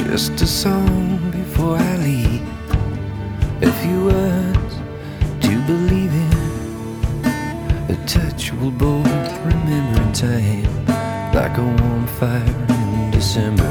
Just a song before I leave, a few words to believe in, a touch we'll both remember in time, like a warm fire in December.